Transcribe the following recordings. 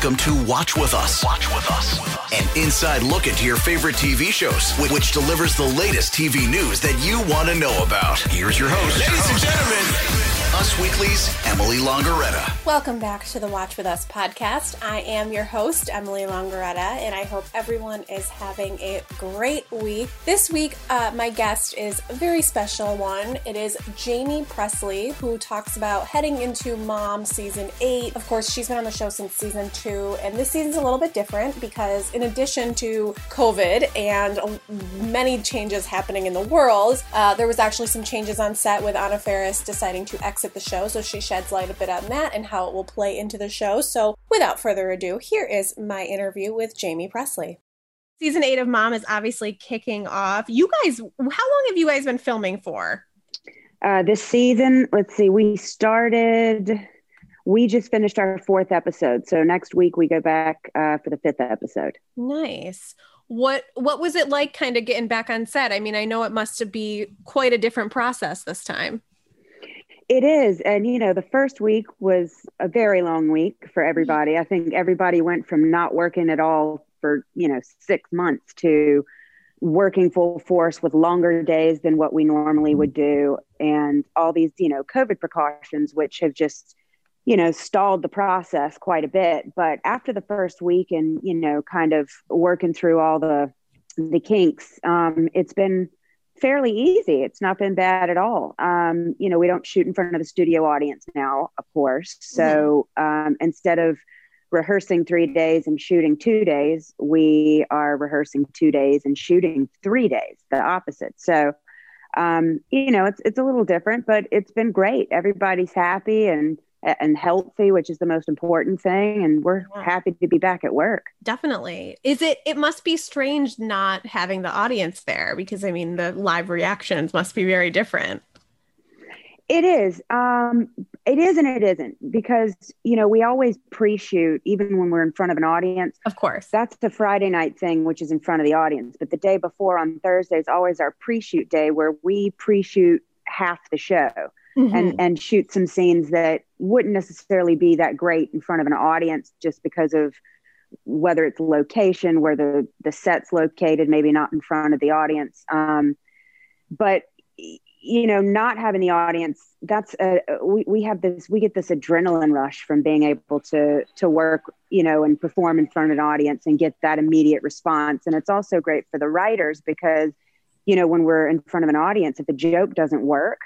Welcome to Watch With Us. Watch With Us. An inside look into your favorite TV shows, which delivers the latest TV news that you want to know about. Here's your host. Ladies and gentlemen. Us Weekly's Emily Longaretta. Welcome back to the Watch With Us podcast. I am your host, Emily Longaretta, and I hope everyone is having a great week. This week, my guest is a very special one. It is Jaime Pressly, who talks about heading into Mom Season 8. Of course, she's been on the show since Season 2, and this season's a little bit different because in addition to COVID and many changes happening in the world, there was actually some changes on set with Anna Faris deciding to exit the show, so she sheds light a bit on that and how it will play into the show. So without further ado, here is my interview with Jaime Pressly. Season 8 of Mom is obviously kicking off. You guys, how long have you guys been filming for? This season, let's see, we just finished our 4th episode. So next week we go back for the 5th episode. Nice. What was it like kind of getting back on set? I mean, I know it must be quite a different process this time. It is. And, the first week was a very long week for everybody. I think everybody went from not working at all for, 6 months to working full force with longer days than what we normally would do. And all these, COVID precautions, which have just, stalled the process quite a bit. But after the first week and, kind of working through all the kinks, it's been fairly easy. It's not been bad at all. We don't shoot in front of the studio audience now, of course. So instead of rehearsing 3 days and shooting 2 days, we are rehearsing 2 days and shooting 3 days, the opposite. So, it's a little different, but it's been great. Everybody's happy and healthy, which is the most important thing. And we're happy to be back at work. Definitely. It must be strange not having the audience there because the live reactions must be very different. It is. It is and it isn't because, we always pre-shoot even when we're in front of an audience. Of course. That's the Friday night thing, which is in front of the audience. But the day before on Thursday is always our pre-shoot day where we pre-shoot half the show. Mm-hmm. And shoot some scenes that wouldn't necessarily be that great in front of an audience just because of whether it's location, where the set's located, maybe not in front of the audience. But, not having the audience, that's we get this adrenaline rush from being able to work, and perform in front of an audience and get that immediate response. And it's also great for the writers because, when we're in front of an audience, if the joke doesn't work,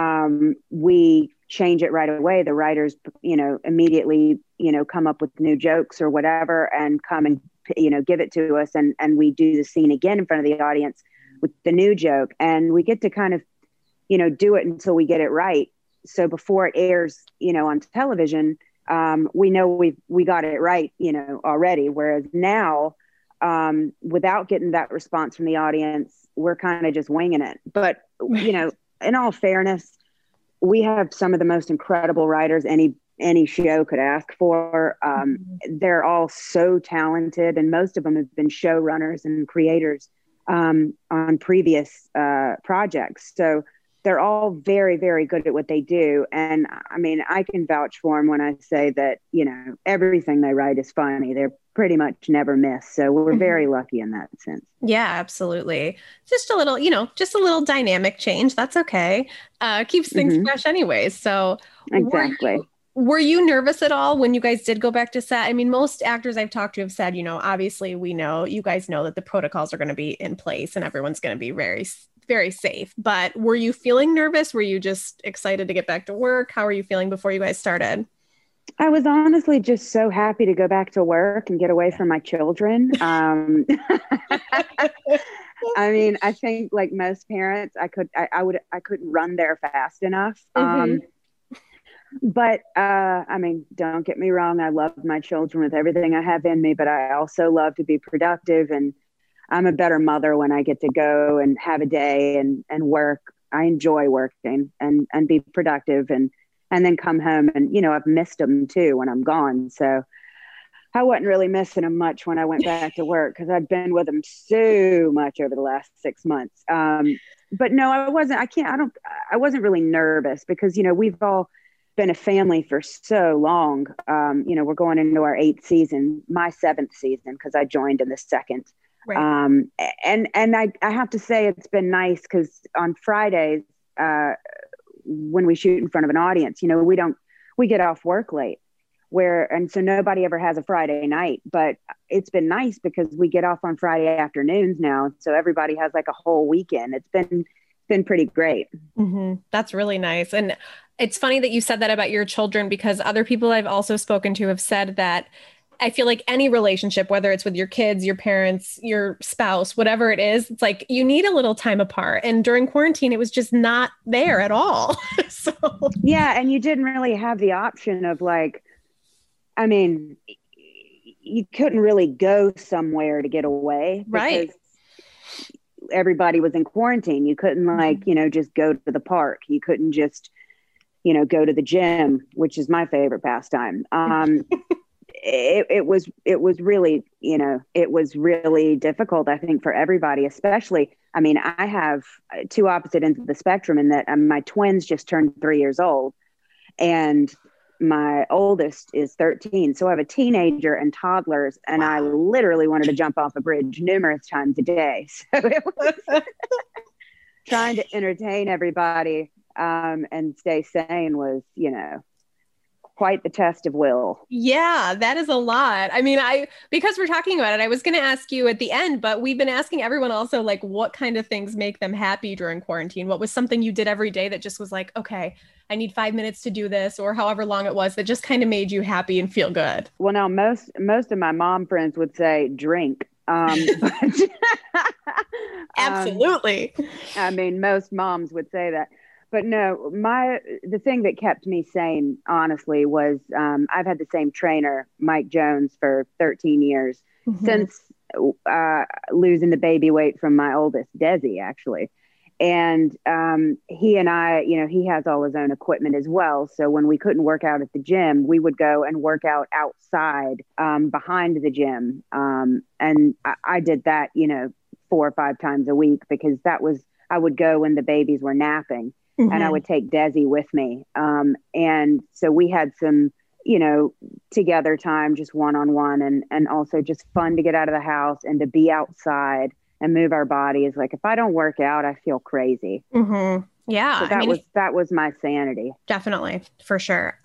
we change it right away. The writers, immediately, come up with new jokes or whatever and come and, give it to us. And we do the scene again in front of the audience with the new joke. And we get to kind of, do it until we get it right. So before it airs, on television, we know we got it right, already. Whereas now, without getting that response from the audience, we're kind of just winging it. But, in all fairness, we have some of the most incredible writers any show could ask for. They're all so talented, and most of them have been showrunners and creators on previous projects. So they're all very, very good at what they do. And I can vouch for them when I say that, everything they write is funny. They're pretty much never miss. So we're very lucky in that sense. Yeah, absolutely. Just a little dynamic change. That's okay. Keeps things fresh anyways. So exactly. Were you nervous at all when you guys did go back to set? Most actors I've talked to have said, obviously you guys know that the protocols are going to be in place and everyone's going to be very, very safe. But were you feeling nervous? Were you just excited to get back to work? How were you feeling before you guys started? I was honestly just so happy to go back to work and get away from my children. I think like most parents, I couldn't run there fast enough. But don't get me wrong. I love my children with everything I have in me, but I also love to be productive, and I'm a better mother when I get to go and have a day and work. I enjoy working and be productive and then come home and, I've missed them too when I'm gone. So I wasn't really missing them much when I went back to work because I'd been with them so much over the last 6 months. But no, I wasn't. I wasn't really nervous because, we've all been a family for so long. We're going into our 8th season, my 7th season, because I joined in the 2nd. Right. And I have to say it's been nice because on Fridays, when we shoot in front of an audience, we get off work late and so nobody ever has a Friday night, but it's been nice because we get off on Friday afternoons now. So everybody has like a whole weekend. It's been pretty great. Mm-hmm. That's really nice. And it's funny that you said that about your children, because other people I've also spoken to have said that I feel like any relationship, whether it's with your kids, your parents, your spouse, whatever it is, it's like you need a little time apart. And during quarantine, it was just not there at all. So yeah. And you didn't really have the option of you couldn't really go somewhere to get away. Right. Everybody was in quarantine. You couldn't just go to the park. You couldn't just, go to the gym, which is my favorite pastime. It was really, it was really difficult, I think, for everybody, especially, I have two opposite ends of the spectrum in that my twins just turned 3 years old and my oldest is 13. So I have a teenager and toddlers, and I literally wanted to jump off a bridge numerous times a day. So it was trying to entertain everybody and stay sane was, quite the test of will. Yeah, that is a lot. Because we're talking about it, I was going to ask you at the end, but we've been asking everyone also, like, what kind of things make them happy during quarantine? What was something you did every day that just was like, okay, I need 5 minutes to do this, or however long it was, that just kind of made you happy and feel good? Well, now most of my mom friends would say drink. Absolutely. Most moms would say that. But no, the thing that kept me sane, honestly, was I've had the same trainer, Mike Jones, for 13 years, since losing the baby weight from my oldest, Desi, actually. And he and I, he has all his own equipment as well. So when we couldn't work out at the gym, we would go and work out outside behind the gym. And I did that, 4 or 5 times a week, because I would go when the babies were napping. And I would take Desi with me. And so we had some, together time, just one-on-one, and also just fun to get out of the house and to be outside and move our bodies. Like, if I don't work out, I feel crazy. Mm-hmm. Yeah. So that was my sanity. Definitely, for sure.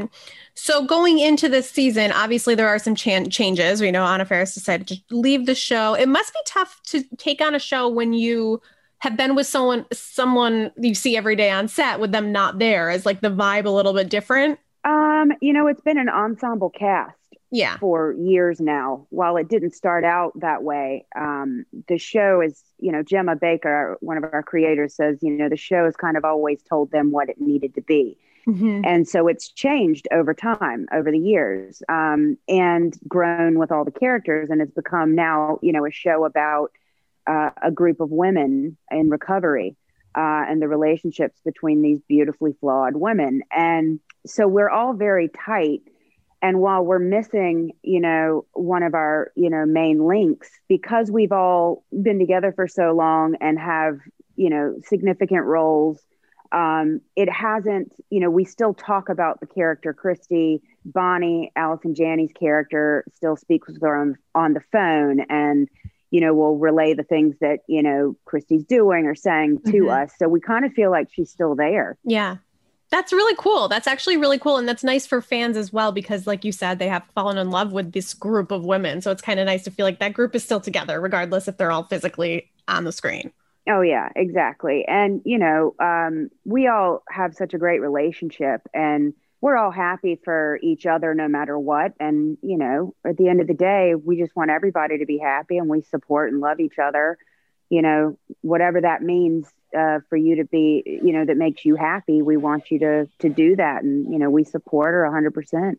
So going into this season, obviously there are some changes. We know Anna Faris decided to leave the show. It must be tough to take on a show when you have been with someone you see every day on set, with them not there. Is like the vibe a little bit different? It's been an ensemble cast for years now. While it didn't start out that way, the show is, Gemma Baker, one of our creators, says, the show has kind of always told them what it needed to be. Mm-hmm. And so it's changed over time, over the years, and grown with all the characters. And it's become now, a show about a group of women in recovery and the relationships between these beautifully flawed women. And so we're all very tight. And while we're missing, one of our, main links, because we've all been together for so long and have, significant roles, it hasn't, we still talk about the character Christy. Bonnie, Allison Janney's character, still speaks with her on the phone, and we'll relay the things that, Christy's doing or saying to us. So we kind of feel like she's still there. Yeah. That's really cool. That's actually really cool. And that's nice for fans as well, because like you said, they have fallen in love with this group of women. So it's kind of nice to feel like that group is still together, regardless if they're all physically on the screen. Oh, yeah, exactly. And, we all have such a great relationship, and we're all happy for each other no matter what. And, at the end of the day, we just want everybody to be happy, and we support and love each other, whatever that means for you to be, that makes you happy. We want you to do that. And, we support her 100%.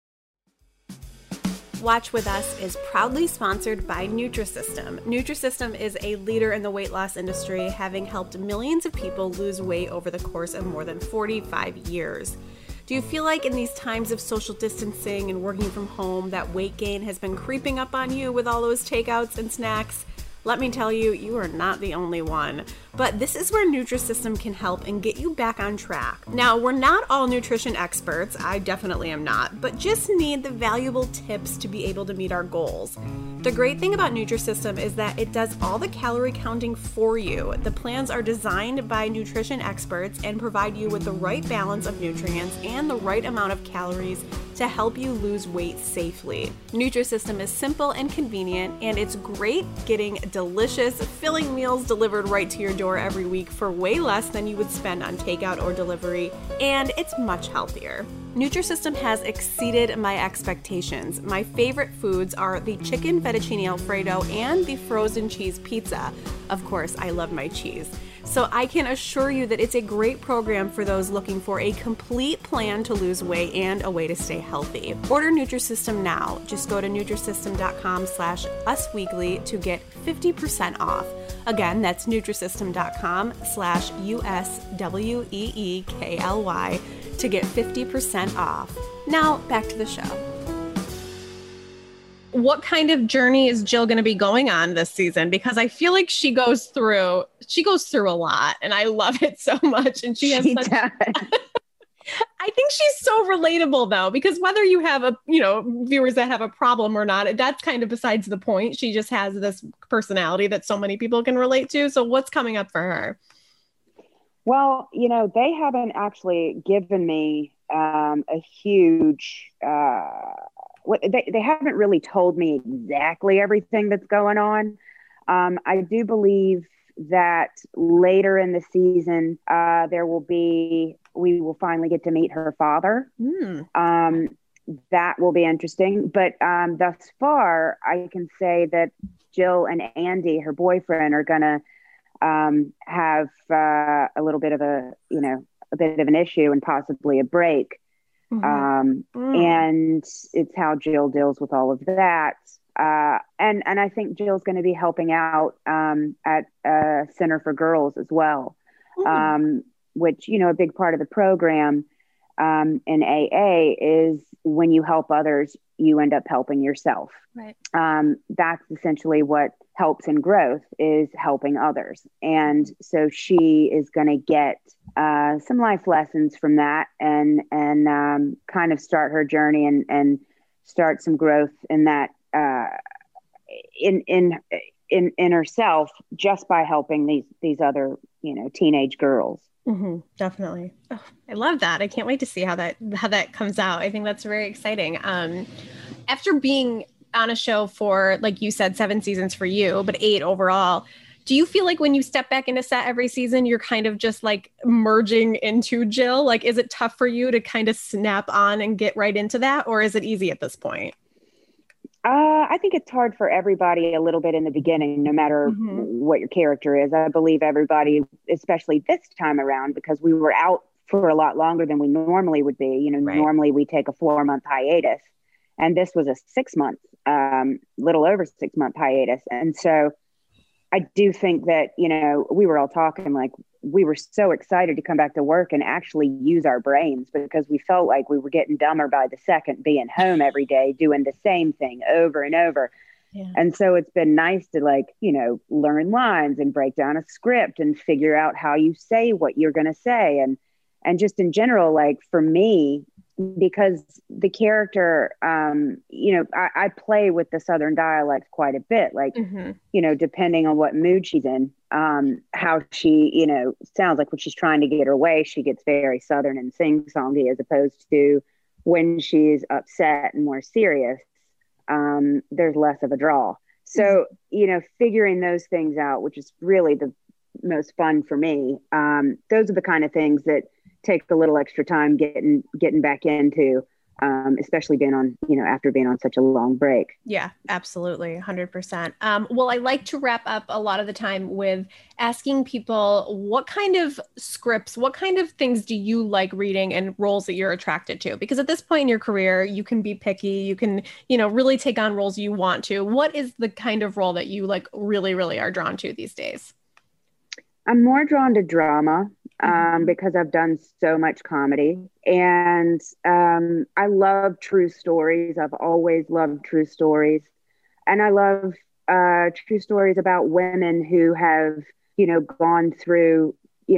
Watch With Us is proudly sponsored by Nutrisystem. Nutrisystem is a leader in the weight loss industry, having helped millions of people lose weight over the course of more than 45 years. Do you feel like in these times of social distancing and working from home that weight gain has been creeping up on you with all those takeouts and snacks? Let me tell you, you are not the only one. but this is where Nutrisystem can help and get you back on track. Now, we're not all nutrition experts, I definitely am not, but just need the valuable tips to be able to meet our goals. The great thing about Nutrisystem is that it does all the calorie counting for you. The plans are designed by nutrition experts and provide you with the right balance of nutrients and the right amount of calories to help you lose weight safely. Nutrisystem is simple and convenient, and it's great getting delicious, filling meals delivered right to your door every week for way less than you would spend on takeout or delivery, and it's much healthier. Nutrisystem has exceeded my expectations. My favorite foods are the chicken fettuccine alfredo and the frozen cheese pizza. Of course, I love my cheese. So I can assure you that it's a great program for those looking for a complete plan to lose weight and a way to stay healthy. Order Nutrisystem now. Just go to Nutrisystem.com/usweekly to get 50% off. Again, that's Nutrisystem.com/USWEEKLY to get 50% off. Now back to the show. What kind of journey is Jill going to be going on this season? Because I feel like she goes through a lot, and I love it so much. And she has such, I think she's so relatable though, because whether you have viewers that have a problem or not, that's kind of besides the point. She just has this personality that so many people can relate to. So what's coming up for her? Well, they haven't actually given me a huge, they haven't really told me exactly everything that's going on. I do believe that later in the season, we will finally get to meet her father. That will be interesting. But thus far, I can say that Jill and Andy, her boyfriend, are going to have a little bit of a bit of an issue and possibly a break. And it's how Jill deals with all of that. And I think Jill's going to be helping out at Center for Girls as well, which, a big part of the program in AA is when you help others, you end up helping yourself. Right. That's essentially what helps in growth, is helping others. And so she is going to get some life lessons from that and kind of start her journey and start some growth in that in herself, just by helping these other teenage girls. Definitely. Oh, I love that. I can't wait to see how that comes out. I think that's very exciting. After being on a show for, like you said, 7 seasons for you, but 8 overall, do you feel like when you step back into set every season, you're kind of just like merging into Jill? Like, is it tough for you to kind of snap on and get right into that? Or is it easy at this point? I think it's hard for everybody a little bit in the beginning, no matter what your character is. I believe everybody, especially this time around, because we were out for a lot longer than we normally would be. Right. Normally we take a 4-month hiatus, and this was a 6-month, little over 6-month hiatus. And so I do think that, we were all talking like we were so excited to come back to work and actually use our brains, because we felt like we were getting dumber by the second, being home every day, doing the same thing over and over. Yeah. And so it's been nice to learn lines and break down a script and figure out how you say what you're going to say. And just in general, like for me, because the character, I play with the Southern dialect quite a bit, depending on what mood she's in, how she, sounds like when she's trying to get her way, she gets very Southern and sing-songy, as opposed to when she's upset and more serious, there's less of a draw. So, figuring those things out, which is really the most fun for me, those are the kind of things that take a little extra time getting back into, especially being on, after being on such a long break. Yeah, absolutely. 100%. Well, I like to wrap up a lot of the time with asking people what kind of scripts, what kind of things do you like reading and roles that you're attracted to? Because at this point in your career, you can be picky, you can, really take on roles you want to. What is the kind of role that you really, really are drawn to these days? I'm more drawn to drama. Because I've done so much comedy, and I love true stories. I've always loved true stories, and I love true stories about women who have gone through,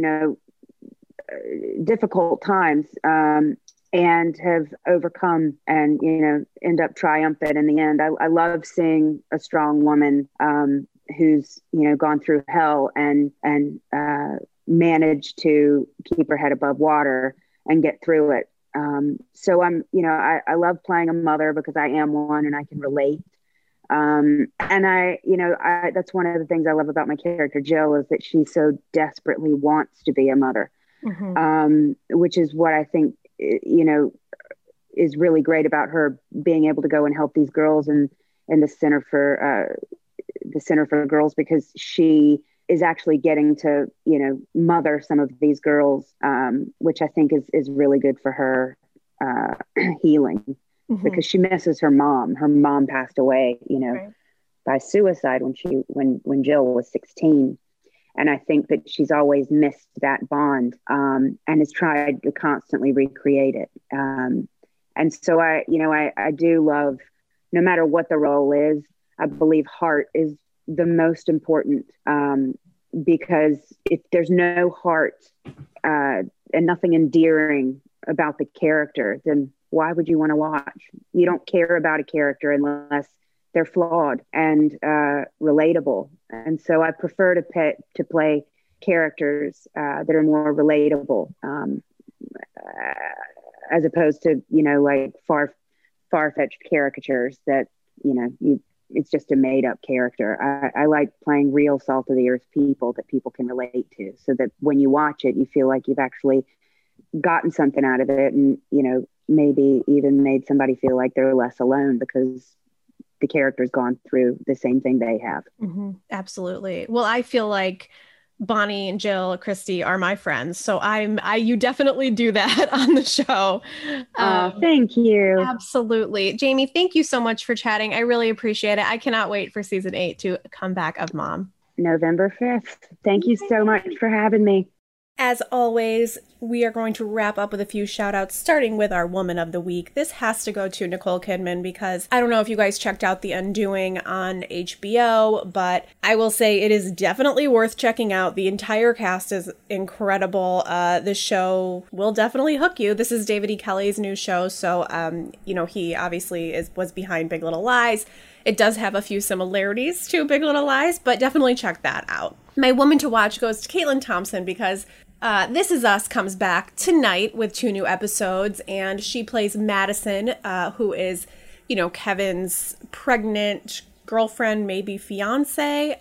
difficult times, and have overcome and, end up triumphant in the end. I love seeing a strong woman, who's, gone through hell and managed to keep her head above water and get through it. So I love playing a mother because I am one and I can relate. And that's one of the things I love about my character, Jill, is that she so desperately wants to be a mother, which is what I think, is really great about her being able to go and help these girls in the Center for Girls, because she is actually getting to, mother some of these girls, which I think is really good for her healing, because she misses her mom. Her mom passed away, by suicide when Jill was 16. And I think that she's always missed that bond, and has tried to constantly recreate it. And so I do love, no matter what the role is, I believe heart is the most important, because if there's no heart and nothing endearing about the character, then why would you want to watch? You don't care about a character unless they're flawed and relatable. And so I prefer to play characters that are more relatable, as opposed to, like far-fetched caricatures that, it's just a made up character. I like playing real salt of the earth people that people can relate to, so that when you watch it, you feel like you've actually gotten something out of it, and, maybe even made somebody feel like they're less alone because the character's gone through the same thing they have. Absolutely. Well, I feel like Bonnie and Jill, Christy are my friends. So you definitely do that on the show. Thank you. Absolutely. Jamie, thank you so much for chatting. I really appreciate it. I cannot wait for season 8 to come back of Mom. November 5th. Thank you so much for having me. As always, we are going to wrap up with a few shout outs, starting with our Woman of the Week. This has to go to Nicole Kidman, because I don't know if you guys checked out The Undoing on HBO, but I will say it is definitely worth checking out. The entire cast is incredible. The show will definitely hook you. This is David E. Kelley's new show, so he obviously was behind Big Little Lies. It does have a few similarities to Big Little Lies, but definitely check that out. My woman to watch goes to Caitlin Thompson, because This Is Us comes back tonight with 2 new episodes, and she plays Madison, who is, Kevin's pregnant girlfriend, maybe fiance.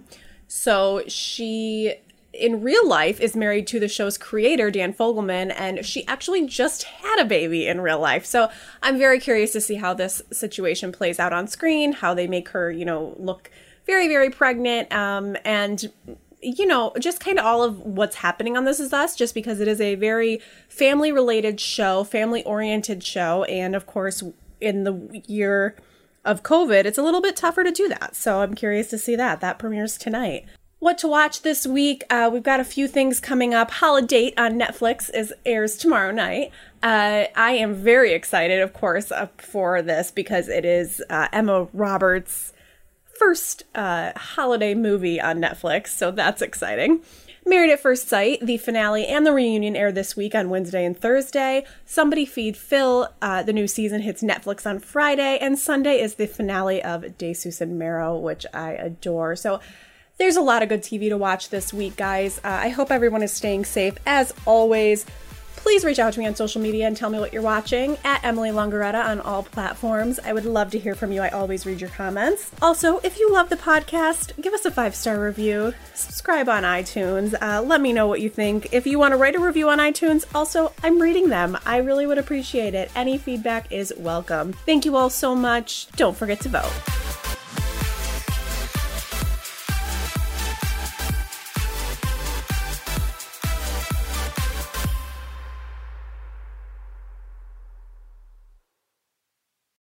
So she, in real life, is married to the show's creator, Dan Fogelman, and she actually just had a baby in real life. So I'm very curious to see how this situation plays out on screen, how they make her, look very, very pregnant, and just kind of all of what's happening on This Is Us, just because it is a very family-related show, family-oriented show, and of course, in the year of COVID, it's a little bit tougher to do that. So I'm curious to see that. That premieres tonight. What to watch this week? We've got a few things coming up. Holiday on Netflix airs tomorrow night. I am very excited, of course, for this, because it is Emma Roberts' first holiday movie on Netflix, so that's exciting. Married at First Sight, the finale and the reunion air this week on Wednesday and Thursday. Somebody Feed Phil, the new season hits Netflix on Friday, and Sunday is the finale of DeSuze and Mero, which I adore. So there's a lot of good TV to watch this week, guys. I hope everyone is staying safe. As always, please reach out to me on social media and tell me what you're watching, at Emily Longaretta on all platforms. I would love to hear from you. I always read your comments. Also, if you love the podcast, give us a 5-star review. Subscribe on iTunes. Let me know what you think. If you want to write a review on iTunes, also, I'm reading them. I really would appreciate it. Any feedback is welcome. Thank you all so much. Don't forget to vote.